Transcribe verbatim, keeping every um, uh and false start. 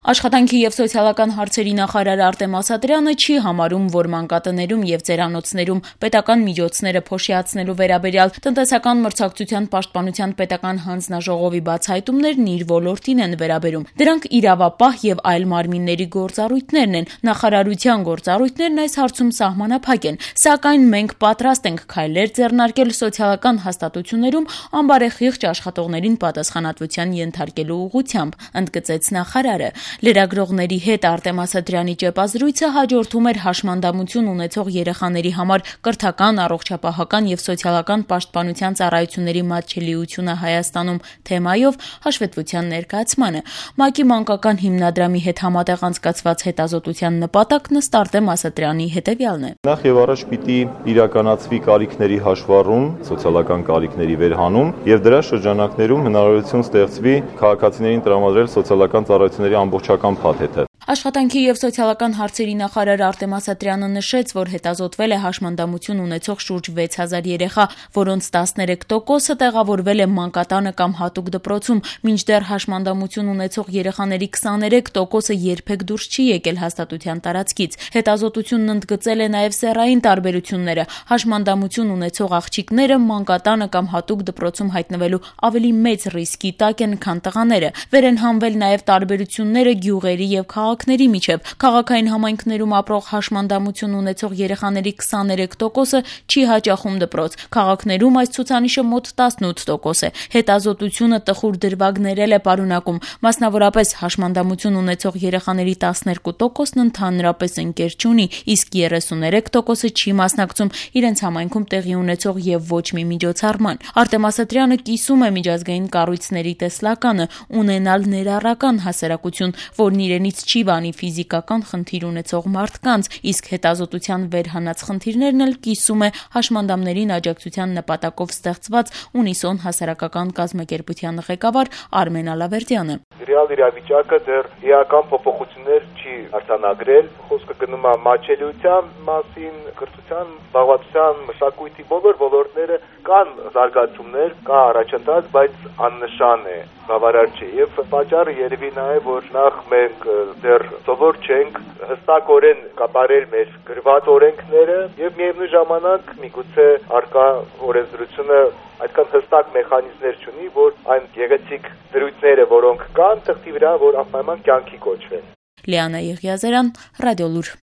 Աշխատանքի և սոցիալական հարցերի նախարար Արտեմ Ասատրյանը չի համարում, որ մանկատներում և ծերանոցներում պետական միջոցները փոշիացնելու վերաբերյալ տնտեսական մրցակցության պաշտպանության պետական հանձնաժողովի բացահայտումներն իր ոլորտին են վերաբերում։ Դրանք իրավապահ և այլ մարմինների գործառույթներն են, նախարարության գործառույթներն այս հարցում սահմանափակ են, սակայն մենք պատրաստ ենք քայլեր ձեռնարկել սոցիալական հաստատություններում անբարեխիղճ աշխատողներին պատասխանատվության ենթարկելու ուղղությամբ, ընդգծեց նախարարը։ Լրագրողների հետ Արտեմ Ասատրյանի ճեպազրույցը հաջորդում էր հաշմանդամություն ունեցող երեխաների համար կրթական, առողջապահական և սոցիալական պաշտպանության ծառայությունների մատչելիությունը Հայաստանում թեմայով հաշվետվության ներկայացմանը։ ՄԱԿ-ի մանկական հիմնադրամի հետ համատեղ անցկացված հետազոտության նպատակն ըստ Արտեմ Ասատրյանի հետևյալն է։ Նախ եւ առաջ պիտի իրականացվի կարիքների հաշվառում, սոցիալական կարիքների վերհանում եւ դրա շրջանակներում հնարավորություն ստեղծվի քաղաքացիներին տրամադրել սոցիալական ծառայությունների ամբողջական փաթեթը։ Աշխատանքի և սոցիալական հարցերի նախարար Արտեմ Ասատրյանը նշեց, որ հետազոտվել է հաշմանդամություն ունեցող շուրջ վեց հազար երեխա, որոնց տասներեք տոկոսը տեղավորվել է մանկատանը կամ հատուկ դպրոցում, մինչդեռ հաշմանդամություն ունեցող երեխաների քսաներեք տոկոսը երբեք դուրս չի եկել հաստատության տարածքից։ Հետազոտությունն ընդգծել է նաև սեռային տարբերությունները։ Հաշմանդամություն ունեցող աղջիկները մանկատանը կամ հատուկ դպրոցում հայտնվելու ավելի մեծ ռիսկի տակ են, քան տղաները։ Վեր են հանվել նաև տարբերությունները գյուղերի և քաղաքների միջև։ Քաղաքային համայնքներում ապրող հաշմանդամություն ունեցող երեխաների քսաներեք տոկոսը չի հաճախում դպրոց։ Քաղաքներում այս ցուցանիշը մոտ տասնութ տոկոս է։ Հետազոտությունը տխուր դրվագներ է պարունակում։ Մասնավորապես հաշմանդամություն ունեցող երեխաների տասներկու տոկոսն ընդհանրապես ընկեր չունի, իսկ երեսուներեք տոկոսը չի մասնակցում իրենց համայնքում տեղի ունեցող և ոչ մի միջոցառման։ Արտեմ Ասատրյանը կիսում է միջազգային կառույցների տեսլականը՝ ունենալ ներառական հասարակություն, որն իրենից չի վանի ֆիզիկական խնդիր ունեցող մարդկանց, իսկ հետազոտության վերհանած խնդիրներն էլ կիսում է հաշմանդամներին աջակցության նպատակով ստեղծված ունիսոն հասարակական կազմակերպության ղեկավար Արմեն Ալավերդյանը։ Ռեալ իրավիճակը դեռ էական փոփոխություններ չի արձանագրել։ Խոսքը գնում է մատչելիության մասին, կրթության, զբաղվածության, մշակույթի բոլոր ոլորտները կան զարգացումներ, կա առաջընթաց, բայց աննշան է, բավարար չէ։ Եվ պատճառը երևի նա է, որ նախ մենք դեռ սովոր չենք հստակորեն կապարել մեր գրված օրենքները եւ միևնույն ժամանակ միգուցե արկա օրենսդրությունը այդքան հստակ մեխանիզմներ չունի, որ այն գեղեցիկ դրույթները, որոնք կան, թղթի վրա, որ անպայման կյանքի կոչվեն։ Լիանա Եղիազարյան, Ռադիոլուր։